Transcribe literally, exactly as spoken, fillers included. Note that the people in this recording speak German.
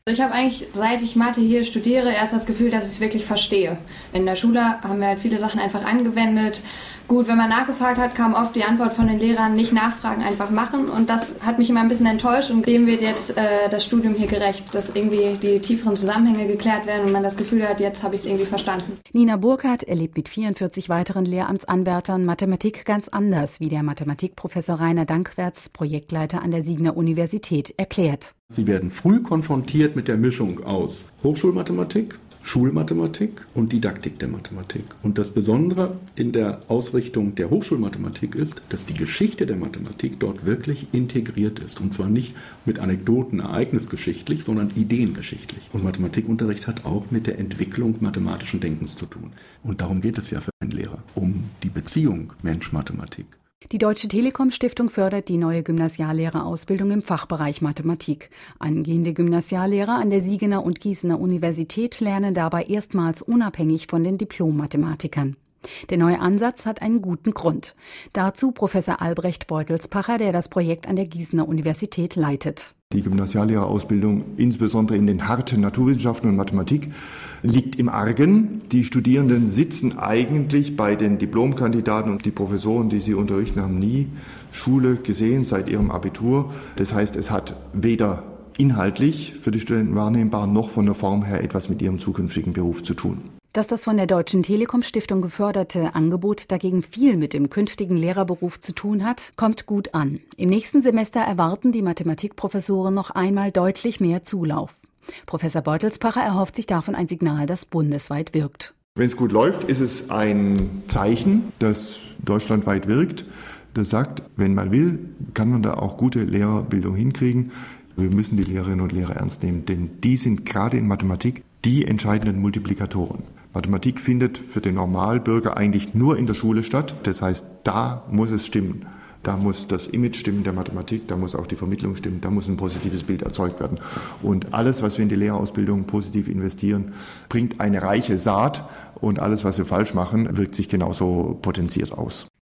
Ich habe eigentlich, seit ich Mathe hier studiere, erst das Gefühl, dass ich es wirklich verstehe. In der Schule haben wir halt viele Sachen einfach angewendet. Gut, wenn man nachgefragt hat, kam oft die Antwort von den Lehrern, nicht nachfragen, einfach machen. Und das hat mich immer ein bisschen enttäuscht und dem wird jetzt äh, das Studium hier gerecht, dass irgendwie die tieferen Zusammenhänge geklärt werden und man das Gefühl hat, jetzt habe ich es irgendwie verstanden. Nina Burkhardt erlebt mit vierundvierzig weiteren Lehramtsanwärtern Mathematik ganz anders, wie der Mathematikprofessor Rainer Dankwerts, Projektleiter an der Siegner Universität, erklärt. Sie werden früh konfrontiert mit der Mischung aus Hochschulmathematik, Schulmathematik und Didaktik der Mathematik. Und das Besondere in der Ausrichtung der Hochschulmathematik ist, dass die Geschichte der Mathematik dort wirklich integriert ist. Und zwar nicht mit Anekdoten ereignisgeschichtlich, sondern ideengeschichtlich. Und Mathematikunterricht hat auch mit der Entwicklung mathematischen Denkens zu tun. Und darum geht es ja für einen Lehrer, um die Beziehung Mensch-Mathematik. Die Deutsche Telekom Stiftung fördert die neue Gymnasiallehrerausbildung im Fachbereich Mathematik. Angehende Gymnasiallehrer an der Siegener und Gießener Universität lernen dabei erstmals unabhängig von den Diplom-Mathematikern. Der neue Ansatz hat einen guten Grund. Dazu Professor Albrecht Beutelspacher, der das Projekt an der Gießener Universität leitet. Die Gymnasiallehrerausbildung, insbesondere in den harten Naturwissenschaften und Mathematik, liegt im Argen. Die Studierenden sitzen eigentlich bei den Diplomkandidaten und die Professoren, die sie unterrichten, haben nie Schule gesehen seit ihrem Abitur. Das heißt, es hat weder inhaltlich für die Studenten wahrnehmbar noch von der Form her etwas mit ihrem zukünftigen Beruf zu tun. Dass das von der Deutschen Telekom Stiftung geförderte Angebot dagegen viel mit dem künftigen Lehrerberuf zu tun hat, kommt gut an. Im nächsten Semester erwarten die Mathematikprofessoren noch einmal deutlich mehr Zulauf. Professor Beutelspacher erhofft sich davon ein Signal, das bundesweit wirkt. Wenn es gut läuft, ist es ein Zeichen, das deutschlandweit wirkt. Das sagt, wenn man will, kann man da auch gute Lehrerbildung hinkriegen. Wir müssen die Lehrerinnen und Lehrer ernst nehmen, denn die sind gerade in Mathematik die entscheidenden Multiplikatoren. Mathematik findet für den Normalbürger eigentlich nur in der Schule statt. Das heißt, da muss es stimmen. Da muss das Image stimmen der Mathematik, da muss auch die Vermittlung stimmen, da muss ein positives Bild erzeugt werden. Und alles, was wir in die Lehrerausbildung positiv investieren, bringt eine reiche Saat und alles, was wir falsch machen, wirkt sich genauso potenziert aus.